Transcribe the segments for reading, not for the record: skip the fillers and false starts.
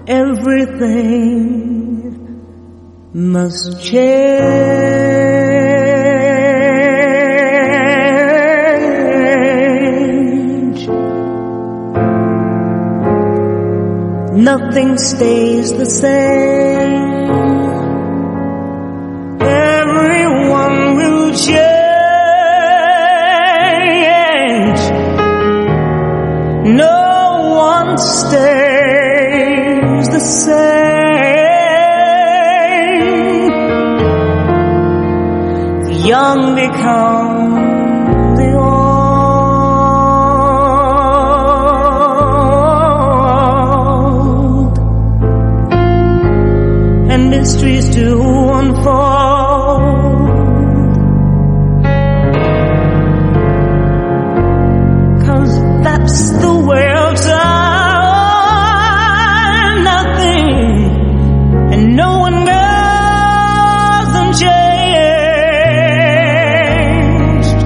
everything must change. Nothing stays the same. Everyone will change. No one stays the same. The young become the old, and mysteries do unfold. 'Cause that's the way of time. Nothing and no one goes unchanged.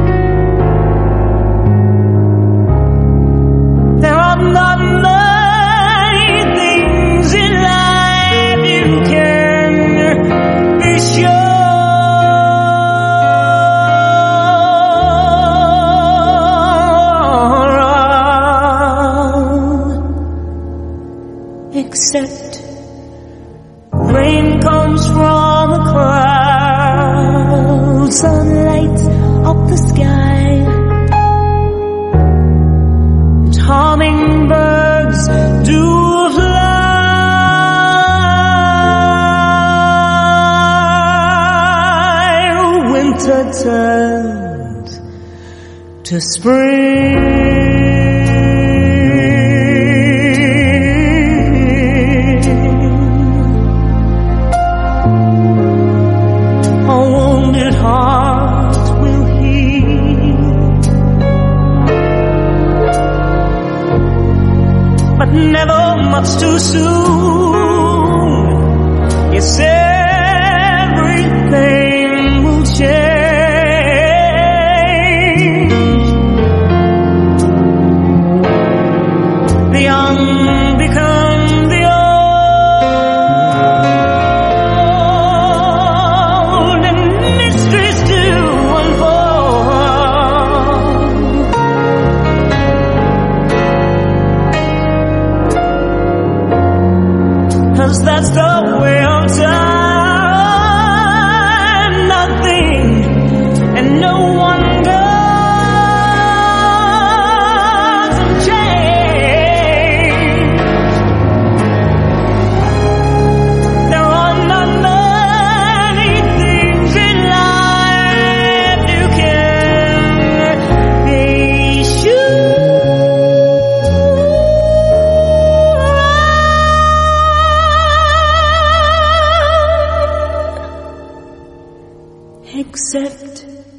There are not many things in life you can be sure of, except rain comes from the clouds, sun lights up the sky, and hummingbirds do fly. Winter turns to spring. Heart will heal, but never much too soon. Yes, everything will change. The young become the old, and mysteries do unfold. 'Cause that's the way of time. Nothing and no one goes unchanged. There are not many things in life you can be sure, except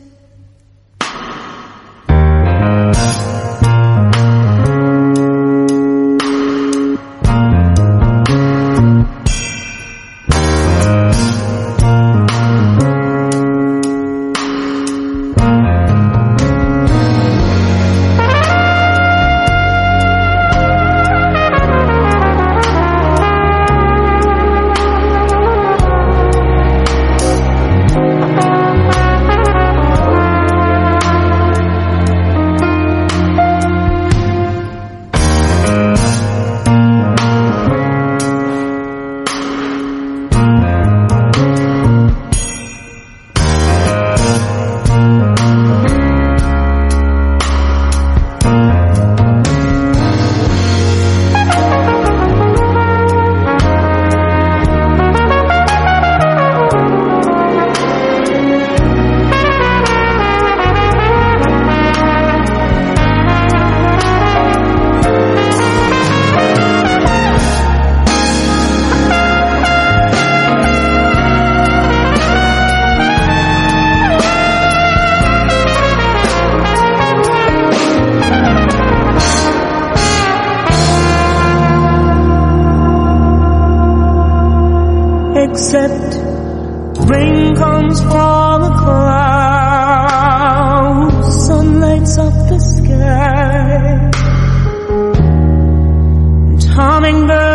except rain comes from the clouds, sun lights up the sky, and hummingbirds